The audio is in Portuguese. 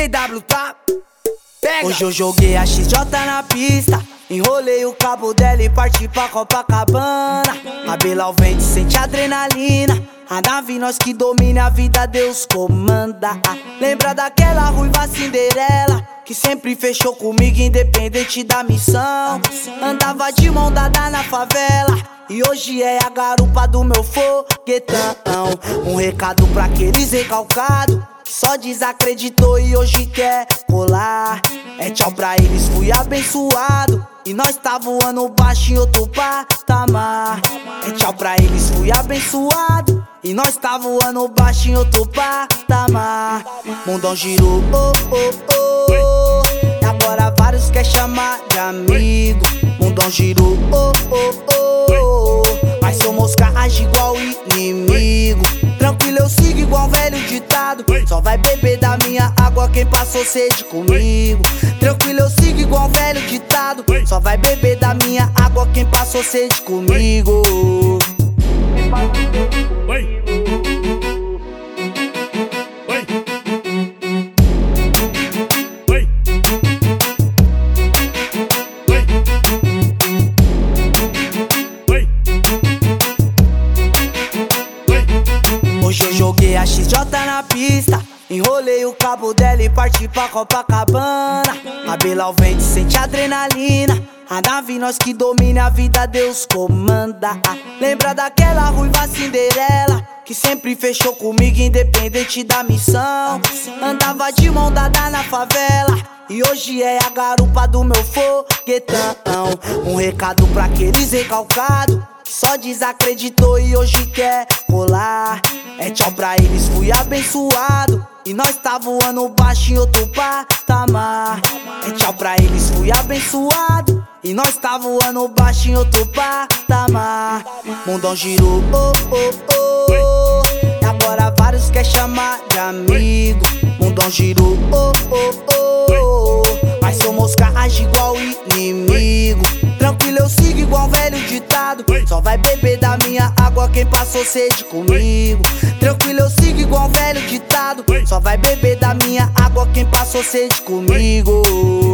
DW, tá? Pega. Hoje eu joguei a XJ na pista, enrolei o cabo dela e parti pra Copacabana. Cabelo ao vento, sente adrenalina, a nave nós que domina, a vida Deus comanda. Lembra daquela ruiva Cinderela que sempre fechou comigo independente da missão? Andava de mão dada na favela e hoje é a garupa do meu foguetão. Um recado pra aqueles recalcados que só desacreditou e hoje quer colar. É tchau pra eles, fui abençoado e nós tá voando baixo em outro patamar. É tchau pra eles, fui abençoado e nós tá voando baixo em outro patamar. Mundão girou, oh, oh, oh, e agora vários quer chamar de amigo. Mundão girou, oh, oh, oh, mas sou mosca, age igual inimigo. Tranquilo, eu sigo igual velho ditado, só vai beber da minha água quem passou sede comigo. Tranquilo, eu sigo igual velho ditado, só vai beber da minha água quem passou sede comigo. Hoje eu joguei a XJ na pista, enrolei o cabo dela e parti pra Copacabana. Cabelo ao vento, sente adrenalina, a nave nós que domina, a vida Deus comanda. Lembra daquela ruiva Cinderela que sempre fechou comigo independente da missão? Andava de mão dada na favela e hoje é a garupa do meu foguetão. Um recado pra aqueles recalcados que só desacreditou e hoje quer colar. É tchau pra eles, fui abençoado e nós tá voando baixo em outro patamar. É tchau pra eles, fui abençoado e nós tá voando baixo em outro patamar. Mundão girou, oh, oh, oh, e agora vários quer chamar de amigo. Mundão girou, oh, oh, oh, mas sou mosca, age igual inimigo. Tranquilo, eu sigo igual velho ditado, só vai beber da minha água quem passou sede comigo. Tranquilo, eu sigo igual velho ditado, só vai beber da minha água quem passou sede comigo.